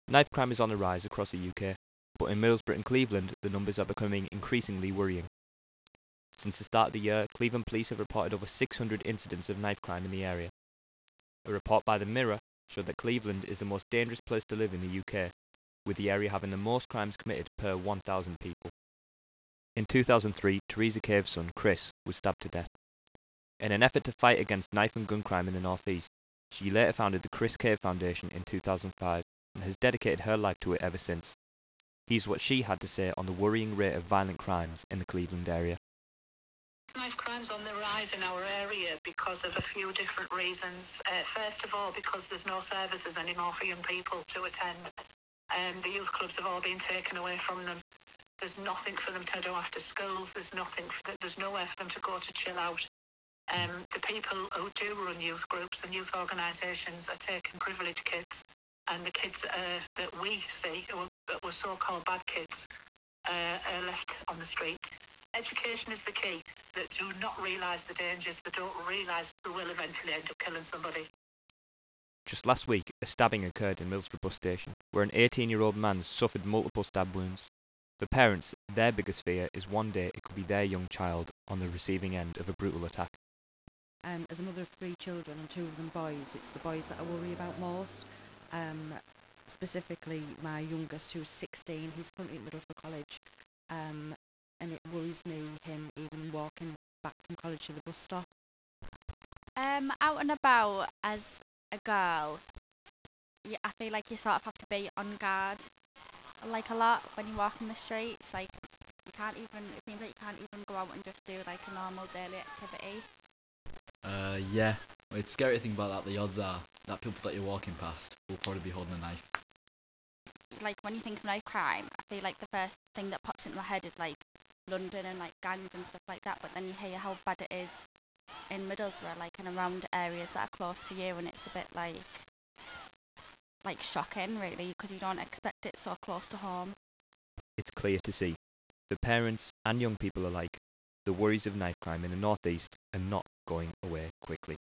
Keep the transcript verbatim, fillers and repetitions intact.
Knife crime is on the rise across the U K, but in Middlesbrough and Cleveland, the numbers are becoming increasingly worrying. Since the start of the year, Cleveland police have reported over six hundred incidents of knife crime in the area. A report by the Mirror showed that Cleveland is the most dangerous place to live in the U K, with the area having the most crimes committed per one thousand people. In two thousand three, Theresa Cave's son, Chris, was stabbed to death. In an effort to fight against knife and gun crime in the North East, she later founded the Chris Cave Foundation in two thousand five and has dedicated her life to it ever since. Here's what she had to say on the worrying rate of violent crimes in the Cleveland area. Knife crime's on the rise in our area because of a few different reasons. Uh, first of all, because there's no services anymore for young people to attend. Um, the youth clubs have all been taken away from them. There's nothing for them to do after school. There's nothing. For the, there's nowhere for them to go to chill out. Um, the people who do run youth groups and youth organisations are taking privileged kids, and the kids uh, that we see, who are, that were so-called bad kids, uh, are left on the streets. Education is the key. That do not realise the dangers, but don't realise who will eventually end up killing somebody. Just last week, a stabbing occurred in Middlesbrough bus station, where an eighteen-year-old man suffered multiple stab wounds. For parents, their biggest fear is one day it could be their young child on the receiving end of a brutal attack. Um, as a mother of three children and two of them boys, it's the boys that I worry about most. Um, specifically, my youngest, who's sixteen, he's currently at Middlesbrough College, um, and it worries me him even walking back from college to the bus stop. Um, out and about as a girl, yeah, I feel like you sort of have to be on guard, like a lot when you walk in the streets. Like you can't even, it seems like you can't even go out and just do like a normal daily activity. Uh, yeah. Well, it's scary to think about that. The odds are that people that you're walking past will probably be holding a knife. Like when you think of knife crime, I feel like the first thing that pops into my head is like London and like gangs and stuff like that. But then you hear how bad it is in Middlesbrough, like and around areas that are close to you, and it's a bit like like shocking, really, because you don't expect it so close to home. It's clear to see, for parents and young people alike, the worries of knife crime in the North East are not going away quickly.